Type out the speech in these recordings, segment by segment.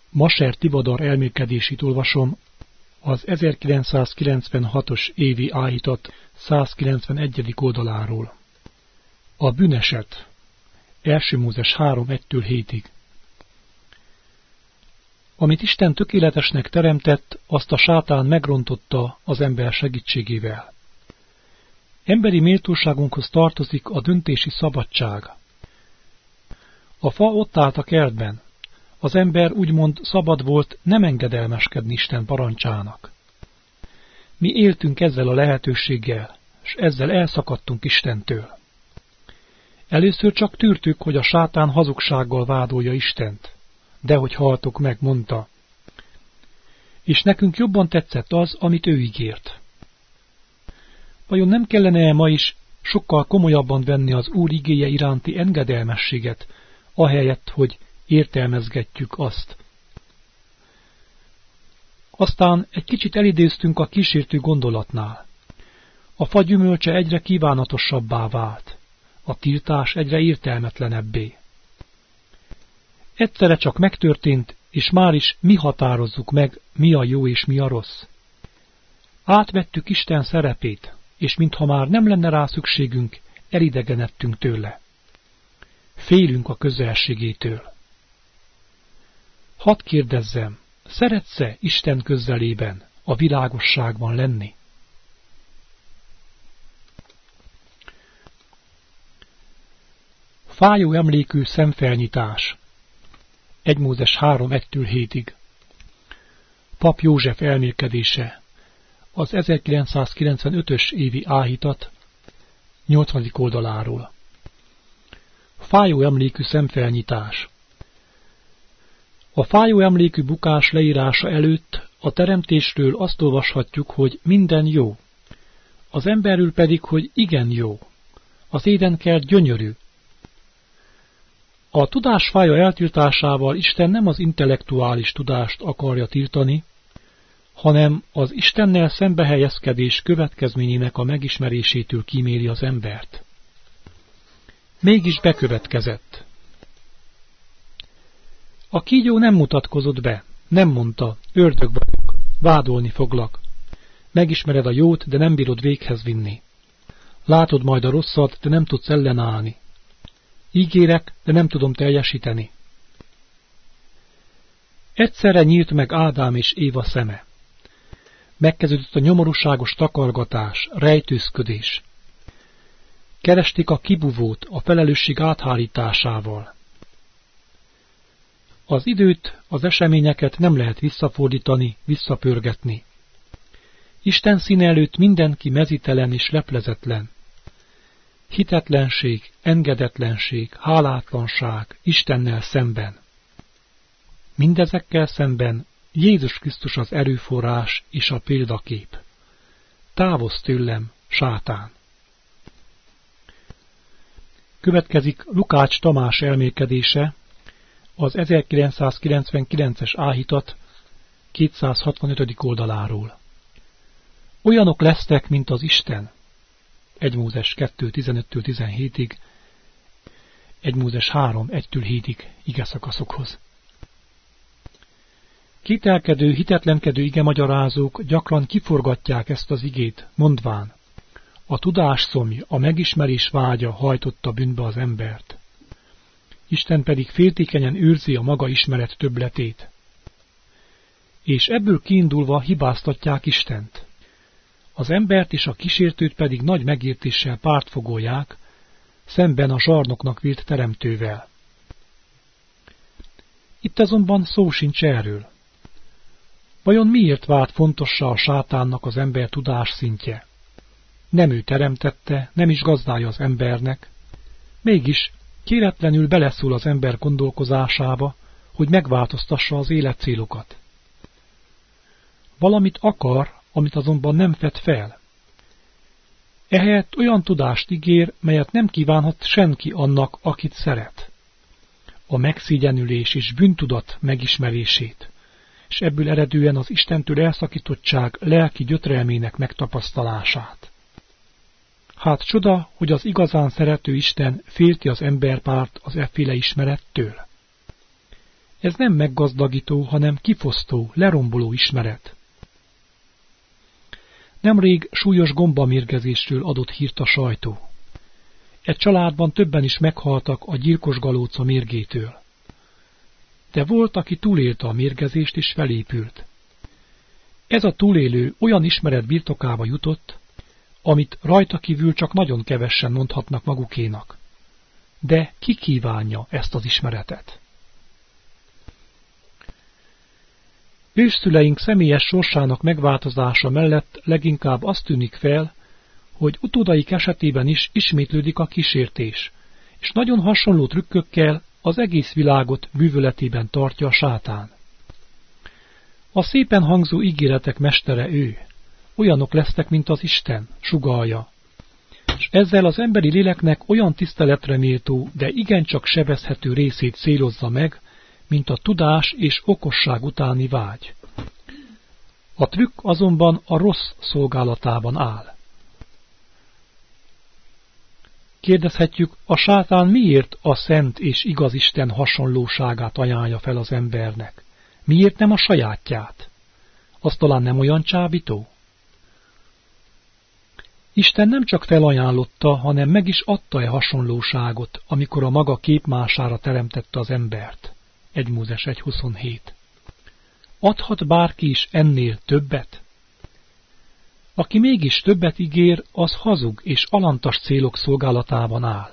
Maser Tivadar elmélkedését olvasom, az 1996-os évi áhítat 191. oldaláról. A bűneset. 1. Mózes 3:1-7. Amit Isten tökéletesnek teremtett, azt a sátán megrontotta az ember segítségével. Emberi méltóságunkhoz tartozik a döntési szabadság. A fa ott állt a kertben. Az ember úgymond szabad volt nem engedelmeskedni Isten parancsának. Mi éltünk ezzel a lehetőséggel, és ezzel elszakadtunk Istentől. Először csak tűrtük, hogy a sátán hazugsággal vádolja Istent, de hogy haltok meg, mondta. És nekünk jobban tetszett az, amit ő ígért. Vajon nem kellene-e ma is sokkal komolyabban venni az Úr igéje iránti engedelmességet, ahelyett, hogy értelmezgetjük azt? Aztán egy kicsit elidéztünk a kísértő gondolatnál. A fa gyümölcse egyre kívánatosabbá vált, a tiltás egyre értelmetlenebbé. Egyszerre csak megtörtént, és már is mi határozzuk meg, mi a jó és mi a rossz. Átvettük Isten szerepét, és mintha már nem lenne rá szükségünk, elidegenedtünk tőle. Félünk a közelségétől. Hadd kérdezzem, szeretsz-e Isten közelében, a világosságban lenni? Fájó emlékű szemfelnyitás. 1 Mózes 3:1-7. Pap József elmélkedése. Az 1995-ös évi áhítat 8. oldaláról. Fájó emlékű szemfelnyitás. A fájó emlékű bukás leírása előtt a teremtésről azt olvashatjuk, hogy minden jó. Az emberről pedig, hogy igen jó. Az édenkert gyönyörű. A tudás fája eltiltásával Isten nem az intellektuális tudást akarja tiltani, hanem az Istennel szembehelyezkedés következményének a megismerésétől kíméli az embert. Mégis bekövetkezett. A kígyó nem mutatkozott be, nem mondta, ördög vagyok, vádolni foglak. Megismered a jót, de nem bírod véghez vinni. Látod majd a rosszat, de nem tudsz ellenállni. Ígérek, de nem tudom teljesíteni. Egyszerre nyílt meg Ádám és Éva szeme. Megkezdődött a nyomorúságos takargatás, rejtőzködés. Keresték a kibúvót a felelősség áthárításával. Az időt, az eseményeket nem lehet visszafordítani, visszapörgetni. Isten színe előtt mindenki mezítelen és leplezetlen. Hitetlenség, engedetlenség, hálátlanság Istennel szemben. Mindezekkel szemben Jézus Krisztus az erőforrás és a példakép. Távozz tőlem, sátán! Következik Lukács Tamás elmélkedése, az 1999-es áhítat 265. oldaláról. Olyanok lesztek, mint az Isten. 1 Mózes 2:15-17, 1 Mózes 3:1-7 igeszakaszokhoz. Kételkedő, hitetlenkedő igemagyarázók gyakran kiforgatják ezt az igét, mondván: a tudás szomj, a megismerés vágya hajtotta bűnbe az embert. Isten pedig féltékenyen őrzi a maga ismeret többletét. És ebből kiindulva hibáztatják Istent. Az embert és a kísértőt pedig nagy megértéssel pártfogolják, szemben a zsarnoknak vélt teremtővel. Itt azonban szó sincs erről. Vajon miért vált fontossá a sátánnak az ember tudás szintje? Nem ő teremtette, nem is gazdája az embernek, mégis kéretlenül beleszól az ember gondolkozásába, hogy megváltoztassa az életcélokat. Valamit akar, amit azonban nem fed fel. Ehelyett olyan tudást ígér, melyet nem kívánhat senki annak, akit szeret. A megszégyenülés és bűntudat megismerését, és ebből eredően az Istentől elszakítottság lelki gyötrelmének megtapasztalását. Hát csoda, hogy az igazán szerető Isten félti az emberpárt az efféle ismerettől. Ez nem meggazdagító, hanem kifosztó, leromboló ismeret. Nemrég súlyos gombamérgezésről adott hírt a sajtó. Egy családban többen is meghaltak a gyilkos galóca mérgétől. De volt, aki túlélte a mérgezést és felépült. Ez a túlélő olyan ismeret birtokába jutott, amit rajta kívül csak nagyon kevessen mondhatnak magukénak. De ki kívánja ezt az ismeretet? Ősszüleink személyes sorsának megváltozása mellett leginkább azt tűnik fel, hogy utódaik esetében is ismétlődik a kísértés, és nagyon hasonló trükkökkel az egész világot bűvöletében tartja a sátán. A szépen hangzó ígéretek mestere ő, olyanok lesznek, mint az Isten, sugallja, és ezzel az emberi léleknek olyan tiszteletre méltó, de igencsak sebezhető részét célozza meg, mint a tudás és okosság utáni vágy. A trükk azonban a rossz szolgálatában áll. Kérdezhetjük, a sátán miért a szent és igaz Isten hasonlóságát ajánlja fel az embernek? Miért nem a sajátját? Az talán nem olyan csábító? Isten nem csak felajánlotta, hanem meg is adta-e hasonlóságot, amikor a maga képmására teremtette az embert? 1 Mózes 1.27. Adhat bárki is ennél többet? Aki mégis többet ígér, az hazug és alantas célok szolgálatában áll.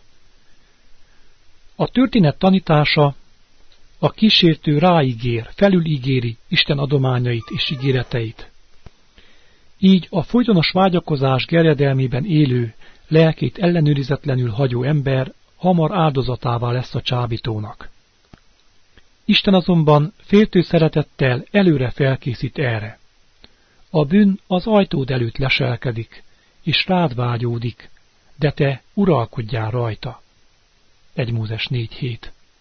A történet tanítása, a kísértő ráígér, felülígéri Isten adományait és ígéreteit. Így a folytonos vágyakozás gerjedelmében élő, lelkét ellenőrizetlenül hagyó ember hamar áldozatává lesz a csábítónak. Isten azonban féltő szeretettel előre felkészít erre. A bűn az ajtód előtt leselkedik, és rád vágyódik, de te uralkodjál rajta. 1 Mózes 4.7.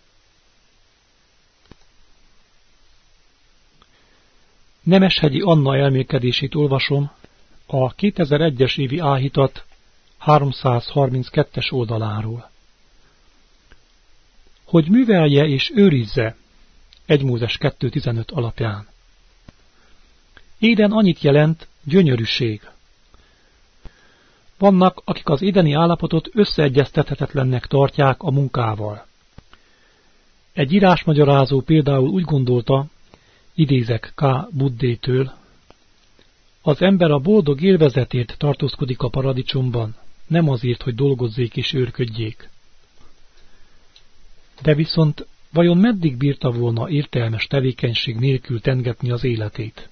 Nemeshegyi Anna elmélkedését olvasom, a 2001-es évi áhítat 332-es oldaláról. Hogy művelje és őrizze 1 Mózes 2.15 alapján. Éden annyit jelent, gyönyörűség. Vannak, akik az édeni állapotot összeegyeztethetetlennek tartják a munkával. Egy írásmagyarázó például úgy gondolta, idézek K. Buddhétől, az ember a boldog élvezetért tartózkodik a paradicsomban, nem azért, hogy dolgozzék és őrködjék. De viszont vajon meddig bírta volna értelmes tevékenység nélkül tengetni az életét?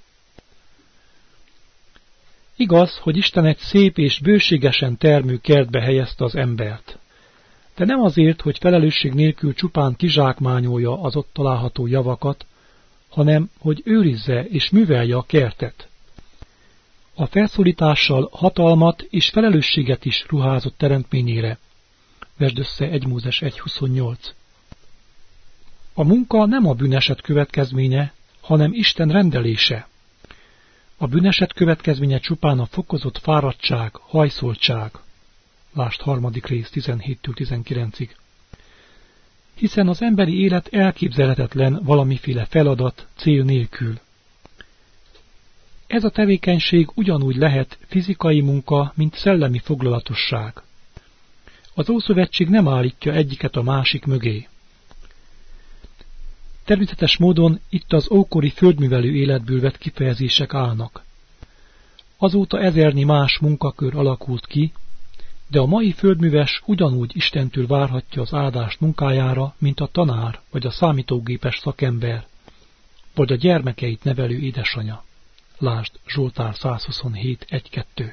Igaz, hogy Isten egy szép és bőségesen termő kertbe helyezte az embert, de nem azért, hogy felelősség nélkül csupán kizsákmányolja az ott található javakat, hanem hogy őrizze és művelje a kertet. A felszólítással hatalmat és felelősséget is ruházott teremtményére. Vesd össze 1 Mózes 1.28. A munka nem a bűneset következménye, hanem Isten rendelése. A bűneset következménye csupán a fokozott fáradtság, hajszoltság. Lásd 3. rész 17-19. Hiszen az emberi élet elképzelhetetlen valamiféle feladat, cél nélkül. Ez a tevékenység ugyanúgy lehet fizikai munka, mint szellemi foglalatosság. Az Ószövetség nem állítja egyiket a másik mögé. Természetes módon itt az ókori földművelő életből vett kifejezések állnak. Azóta ezernyi más munkakör alakult ki, de a mai földműves ugyanúgy Istentől várhatja az áldást munkájára, mint a tanár vagy a számítógépes szakember, vagy a gyermekeit nevelő édesanya. Lásd Zsoltár 127.1.2.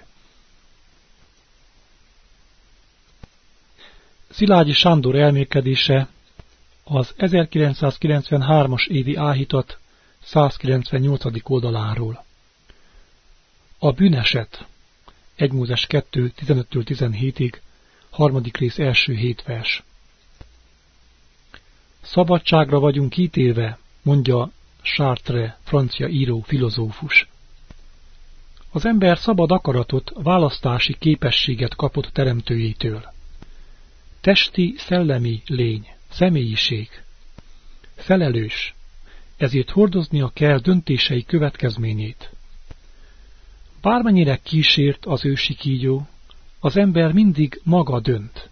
Szilágyi Sándor elmélkedése az 1993-as évi áhítat 198. oldaláról. A bűneset 1 Mózes 2, 15-17, 3. rész első 7 vers. Szabadságra vagyunk ítélve, mondja Sartre, francia író, filozófus. Az ember szabad akaratot, választási képességet kapott teremtőjétől. Testi, szellemi lény, személyiség. Felelős, ezért hordoznia kell döntései következményét. Bármennyire kísért az ősi kígyó, az ember mindig maga dönt.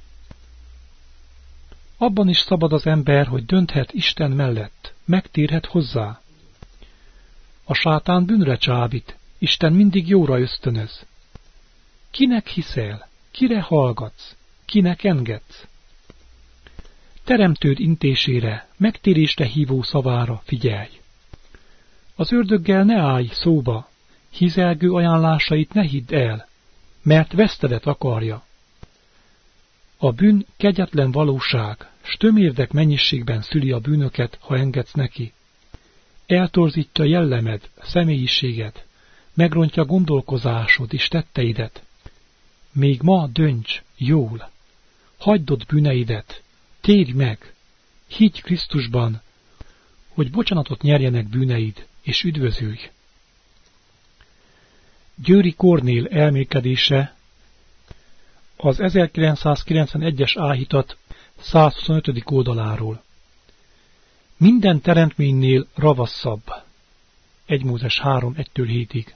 Abban is szabad az ember, hogy dönthet Isten mellett, megtérhet hozzá. A sátán bűnre csábít, Isten mindig jóra ösztönöz. Kinek hiszel, kire hallgatsz, kinek engedsz? Teremtőd intésére, megtérésre hívó szavára figyelj. Az ördöggel ne állj szóba, hizelgő ajánlásait ne hidd el, mert vesztedet akarja. A bűn kegyetlen valóság, s tömérdek mennyiségben szüli a bűnöket, ha engedsz neki. Eltorzítja jellemed, személyiséged, megrontja gondolkozásod és tetteidet. Még ma dönts jól, hagyd ott bűneidet, térj meg, higgy Krisztusban, hogy bocsánatot nyerjenek bűneid, és üdvözülj. Győri Kornél elmélkedése az 1991-es áhítat 125. oldaláról. Minden teremtménynél ravasszabb. 1 Mózes 3, 1-7.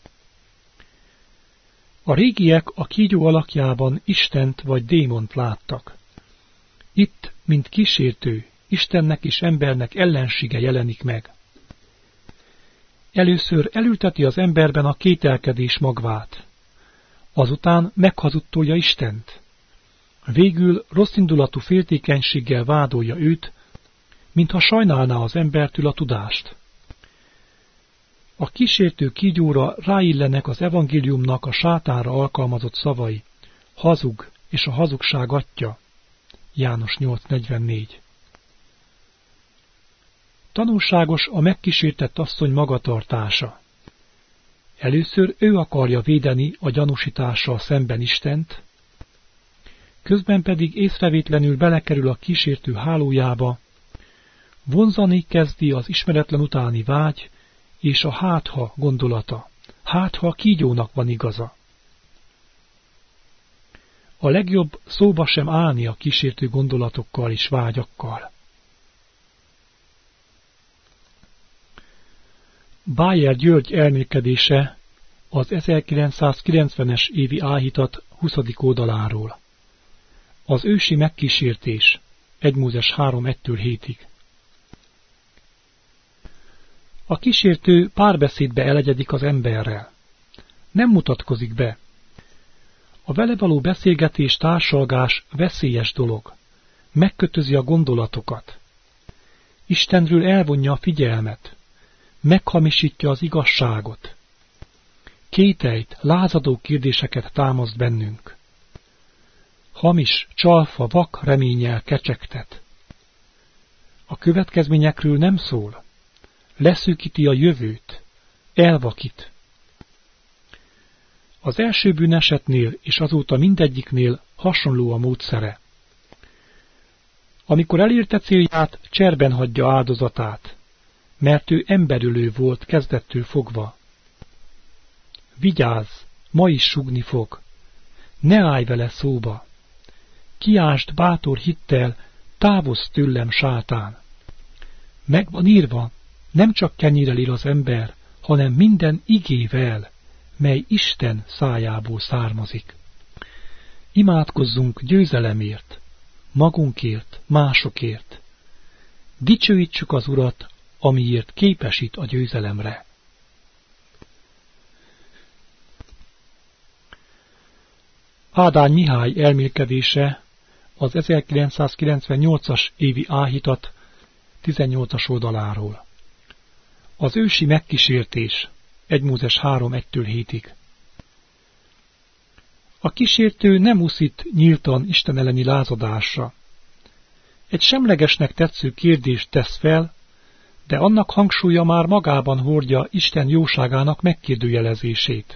A régiek a kígyó alakjában Istent vagy démont láttak. Itt, mint kísértő, Istennek és embernek ellensége jelenik meg. Először elülteti az emberben a kételkedés magvát, azután meghazudtolja Istent. Végül rosszindulatú féltékenységgel vádolja őt, mintha sajnálná az embertől a tudást. A kísértő kígyóra ráillenek az evangéliumnak a sátánra alkalmazott szavai, hazug és a hazugság atya. János 8.44. Tanulságos a megkísértett asszony magatartása. Először ő akarja védeni a gyanúsítással szemben Istent, közben pedig észrevétlenül belekerül a kísértő hálójába, vonzani kezdi az ismeretlen utáni vágy és a hátha gondolata, hátha a kígyónak van igaza. A legjobb szóba sem állni a kísértő gondolatokkal és vágyakkal. Bájer György elmélkedése az 1990-es évi áhítat 20. oldaláról. Az ősi megkísértés 1 Mózes 3, 1-7. A kísértő párbeszédbe elegyedik az emberrel. Nem mutatkozik be. A vele való beszélgetés, társalgás veszélyes dolog. Megkötözi a gondolatokat. Istenről elvonja a figyelmet. Meghamisítja az igazságot. Kételyt, lázadó kérdéseket támaszt bennünk. Hamis, csalfa, vak reménnyel kecsegtet. A következményekről nem szól. Leszűkíti a jövőt. Elvakít. Az első bűnesetnél és azóta mindegyiknél hasonló a módszere. Amikor elérte célját, cserben hagyja áldozatát, mert ő emberölő volt kezdettől fogva. Vigyázz, ma is sugni fog. Ne állj vele szóba. Kiásd bátor hittel, távozz tőlem, sátán. Meg van írva, nem csak kenyérrel él az ember, hanem minden igével, mely Isten szájából származik. Imádkozzunk győzelemért, magunkért, másokért. Dicsőítsük az Urat, amiért képesít a győzelemre. Ádány Mihály elmélkedése az 1998-as évi áhítat 18. oldaláról. Az ősi megkísértés 1 Mózes 3, 1-7. A kísértő nem uszít nyíltan Isten elleni lázadásra. Egy semlegesnek tetsző kérdést tesz fel, de annak hangsúlya már magában hordja Isten jóságának megkérdőjelezését.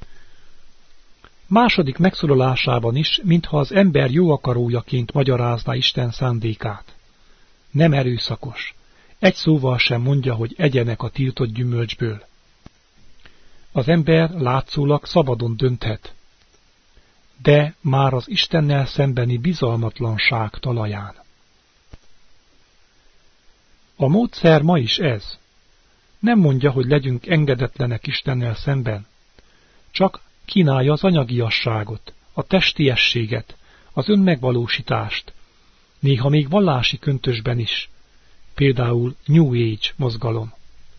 Második megszólalásában is, mintha az ember jó akarójaként magyarázná Isten szándékát. Nem erőszakos. Egy szóval sem mondja, hogy egyenek a tiltott gyümölcsből. Az ember látszólag szabadon dönthet, de már az Istennel szembeni bizalmatlanság talaján. A módszer ma is ez. Nem mondja, hogy legyünk engedetlenek Istennel szemben. Csak kínálja az anyagiasságot, a testiességet, az önmegvalósítást, néha még vallási köntösben is, például New Age mozgalom.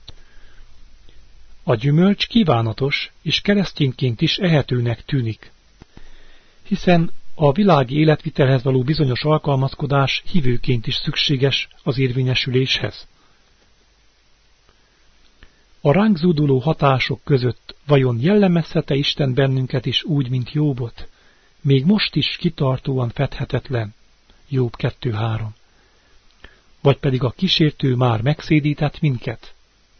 A gyümölcs kívánatos, és keresztényként is ehetőnek tűnik, hiszen a világi életvitelhez való bizonyos alkalmazkodás hívőként is szükséges az érvényesüléshez. A ránk zúduló hatások között vajon jellemezhet-e Isten bennünket is úgy, mint Jóbot, még most is kitartóan fedhetetlen, Jób 2.3. Vagy pedig a kísértő már megszédített minket?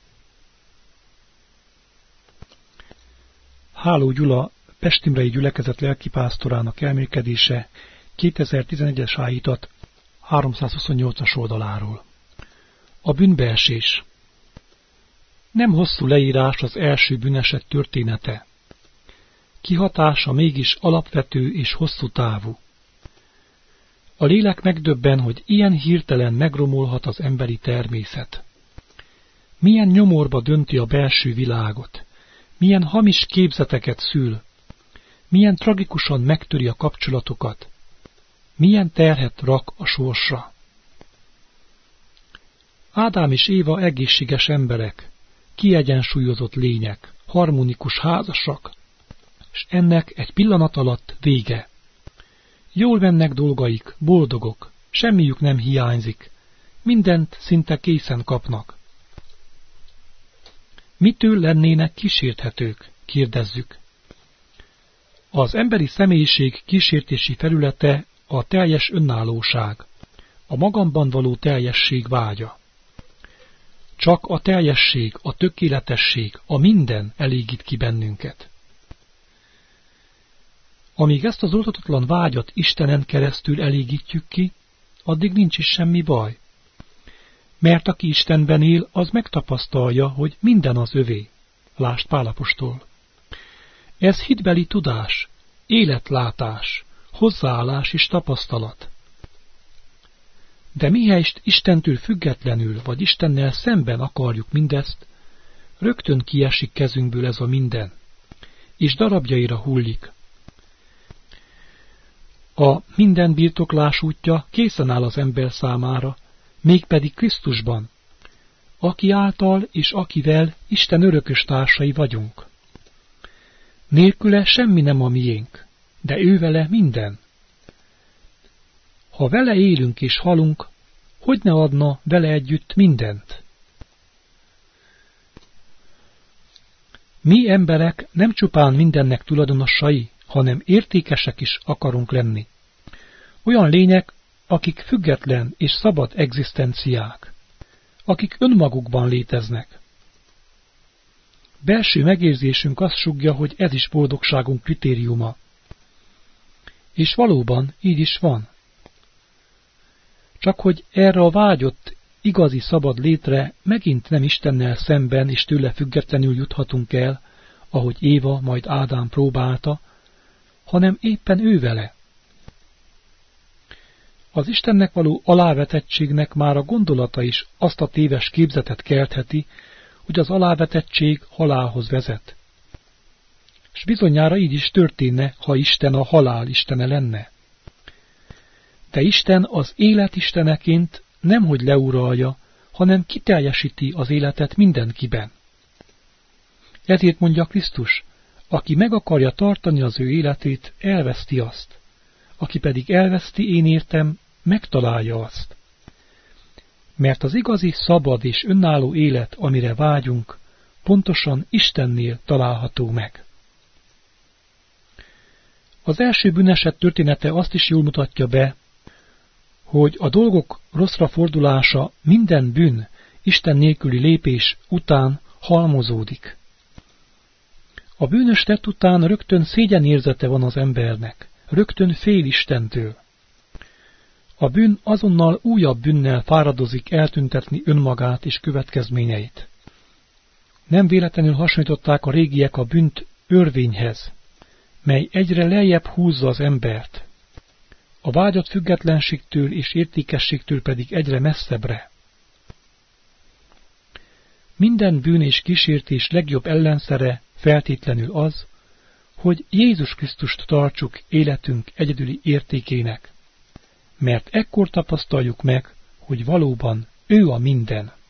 Háló Gyula, Pestimrei gyülekezet lelkipásztorának elmélkedése 2011-es ájítat 328-as oldaláról. A bűnbeesés. Nem hosszú leírás az első bűneset története. Kihatása mégis alapvető és hosszú távú. A lélek megdöbben, hogy ilyen hirtelen megromolhat az emberi természet. Milyen nyomorba dönti a belső világot, milyen hamis képzeteket szül, milyen tragikusan megtöri a kapcsolatokat, milyen terhet rak a sorsra. Ádám és Éva egészséges emberek, kiegyensúlyozott lények, harmonikus házasak, és ennek egy pillanat alatt vége. Jól mennek dolgaik, boldogok, semmiük nem hiányzik, mindent szinte készen kapnak. Mitől lennének kísérthetők, kérdezzük. Az emberi személyiség kísértési felülete a teljes önállóság, a magamban való teljesség vágya. Csak a teljesség, a tökéletesség, a minden elégít ki bennünket. Amíg ezt az oltatotlan vágyat Istenen keresztül elégítjük ki, addig nincs is semmi baj. Mert aki Istenben él, az megtapasztalja, hogy minden az övé. Lásd Pál apostol. Ez hitbeli tudás, életlátás, hozzáállás és tapasztalat. De mihelyest Istentől függetlenül vagy Istennel szemben akarjuk mindezt, rögtön kiesik kezünkből ez a minden, és darabjaira hullik. A minden birtoklás útja készen áll az ember számára, mégpedig Krisztusban, aki által és akivel Isten örökös társai vagyunk. Nélküle semmi nem a miénk, de ővele minden. Ha vele élünk és halunk, hogy ne adna vele együtt mindent? Mi emberek nem csupán mindennek tulajdonosai, hanem értékesek is akarunk lenni. Olyan lények, akik független és szabad egzisztenciák, akik önmagukban léteznek. Belső megérzésünk azt sugja, hogy ez is boldogságunk kritériuma. És valóban így is van. Csak hogy erre a vágyott, igazi szabad létre megint nem Istennel szemben és tőle függetlenül juthatunk el, ahogy Éva majd Ádám próbálta, hanem éppen ővele. Az Istennek való alávetettségnek már a gondolata is azt a téves képzetet keltheti, hogy az alávetettség halálhoz vezet. És bizonyára így is történne, ha Isten a halál istene lenne. De Isten az élet isteneként nemhogy leuralja, hanem kiteljesíti az életet mindenkiben. Ezért mondja Krisztus, aki meg akarja tartani az ő életét, elveszti azt. Aki pedig elveszti, én értem, megtalálja azt. Mert az igazi, szabad és önálló élet, amire vágyunk, pontosan Istennél található meg. Az első bűneset története azt is jól mutatja be, hogy a dolgok rosszra fordulása minden bűn, Isten nélküli lépés után halmozódik. A bűnös tett után rögtön szégyenérzete van az embernek, rögtön fél Istentől. A bűn azonnal újabb bűnnel fáradozik eltüntetni önmagát és következményeit. Nem véletlenül hasonlították a régiek a bűnt örvényhez, mely egyre lejjebb húzza az embert, a vágyott függetlenségtől és értékességtől pedig egyre messzebbre. Minden bűn és kísértés legjobb ellenszere feltétlenül az, hogy Jézus Krisztust tartsuk életünk egyedüli értékének, mert ekkor tapasztaljuk meg, hogy valóban ő a minden.